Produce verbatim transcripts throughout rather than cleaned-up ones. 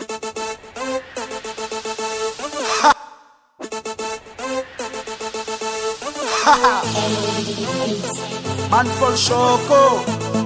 Man for Shoko.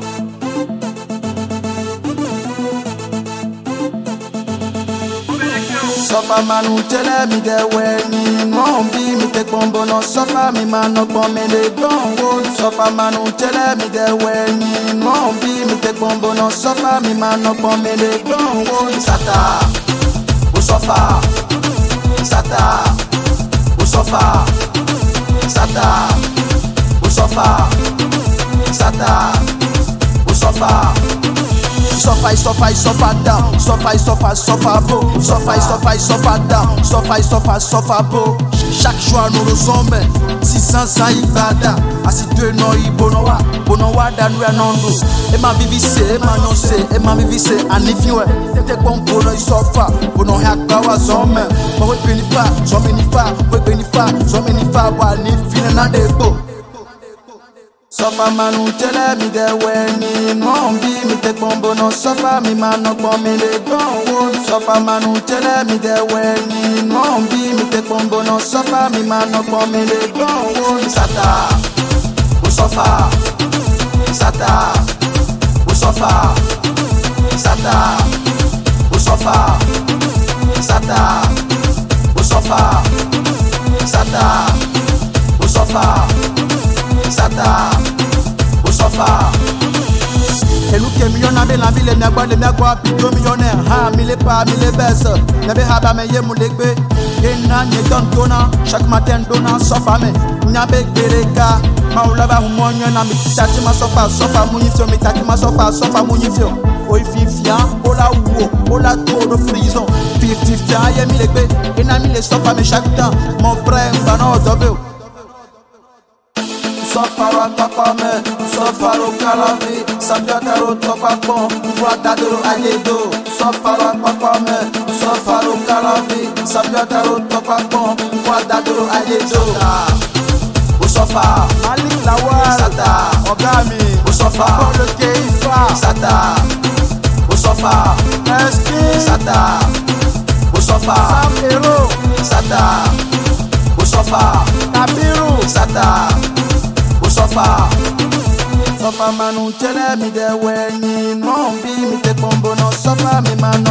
Suffer man who tell me the way me no be me take bombo no suffer me man no come me they don't go. Suffer man who tell me the way me no be me take bombo no suffer me man no come me they don't go. Sata, who suffer? Sata, who suffer? Sata, who suffer? Sata, who suffer? Suffer, suffer, suffer down. Suffer, suffer, suffer beau. Suffer, suffer, suffer down. Suffer, suffer, suffer beau. Chaque jour nous ressemble. six cents ans ibada. Asi deux no ibonowa. Bonowa danwe anondo. E ma vivise, e ma nyonse, e ma vivise anifiwe. Te kon bono isofa. Bono hakwa zome. Mo we benifa, so menifa, we benifa, so menifa wa ni fine na debo. Suffer man who tell me the way me no be me take bombo no suffer me man no come me they don't want. Suffer man who tell me the way me no be me take bombo no suffer me man no come me they don't want. Sata, who suffer? Sata, who suffer? Sata, who suffer? Sata, who suffer? Sata, who suffer? Sata, who suffer? Eluke millionnaire be la ville na gba le na gba pito millionnaire ha mi le pa mi le bes na be ha ba me ye mu le gbe ena nye don dona chaque matin dona suffer me nya be bereka ma o lava mo nyo na mi tati ma suffer suffer mu yifio mi tati ma suffer suffer mu yifio o ififia o la wo o la to de prison fifty fifty aye mi le gbe ena mi le suffer me chaque temps mon frère va no dobe. Sofaro takome, sofaro kalavi, sabjataro topapon, guadadoro ayedo. Sofaro takome, sofaro kalavi, sabjataro topapon, guadadoro ayedo. Who suffer? Malik Lawal, Sata, Ogami, who suffer? Polo Keifa, Sata, who suffer? Eski, Sata, who suffer? Sam Hero, Sata, who suffer? Kabiru, Sata. Suffer, suffer man who tell me the way me no be me take bombo no suffer me man